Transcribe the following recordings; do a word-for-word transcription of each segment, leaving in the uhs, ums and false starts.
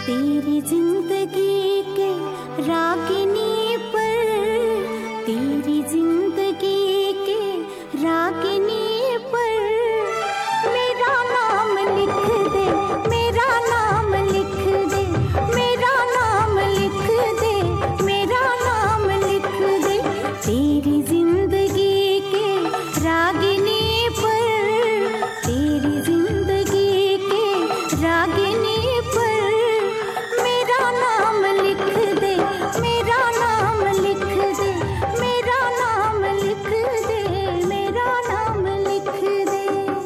तेरी जिंदगी के रागिनी पर, तेरी जिंदगी के रागिनी पर मेरा नाम लिख दे, मेरा नाम लिख दे, मेरा नाम लिख दे, मेरा नाम लिख दे। तेरी जिंदगी के रागिनी पर, तेरी जिंदगी के रागिनी पर मेरा नाम लिख दे, मेरा नाम लिख दे, मेरा नाम लिख दे, मेरा नाम लिख दे।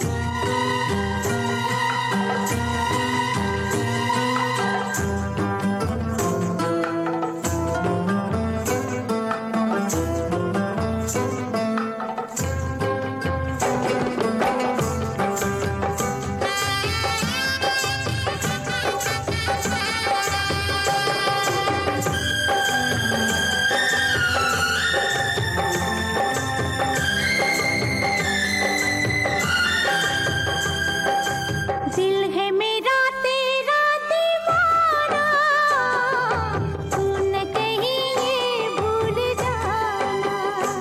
दिल है मेरा तेरा दीवाना, तू न कहीं ये भूल जाना।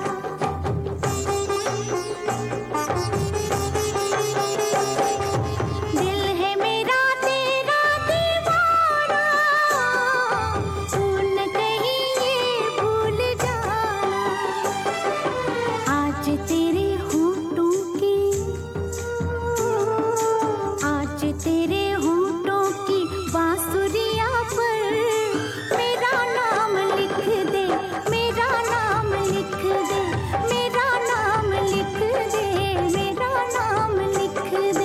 दिल है मेरा तेरा दीवाना, तू न कहीं ये भूल जाना। आज तेरे होठों की, आज तेरे होठों की बांसुरिया पर मेरा नाम लिख दे, मेरा नाम लिख दे, मेरा नाम लिख दे, मेरा नाम लिख दे।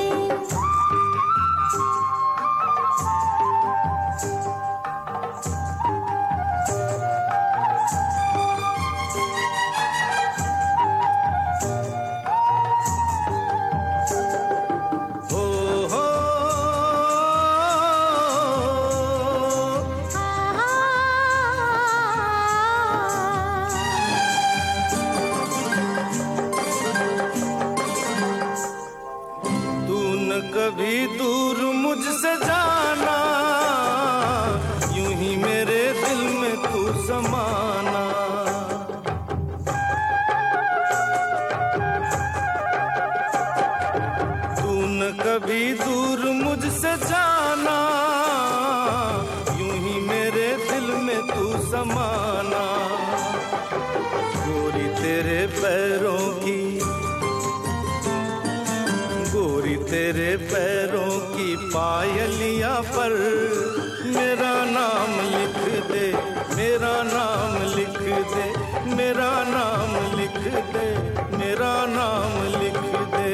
हो हो तू न कभी दूर मुझसे जाना, यूं ही मेरे दिल में तू समाना। तू न कभी दूर मुझसे जाना, यूं ही मेरे दिल में तू समाना। गोरी तेरे पैरों की, गोरी तेरे पैरों की पायलियां पर मेरा नाम लिख दे, मेरा नाम लिख दे, मेरा नाम लिख दे, मेरा नाम लिख दे।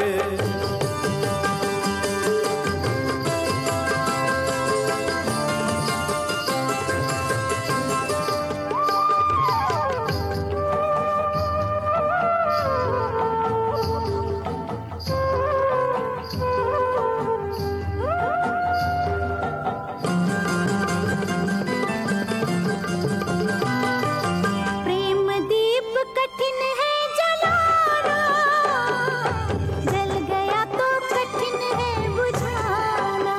प्रेम दीप कठिन है जलाना, जल गया तो कठिन है बुझाना।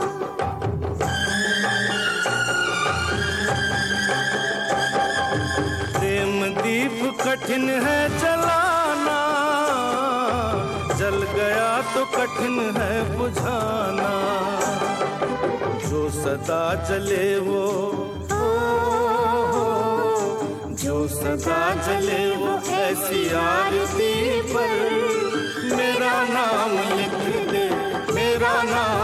प्रेम दीप कठिन है जलाना, जल गया तो कठिन है बुझाना। जो सदा जले वो, जो सदा जले वो ऐसी आरती पर मेरा नाम लिख दे, मेरा नाम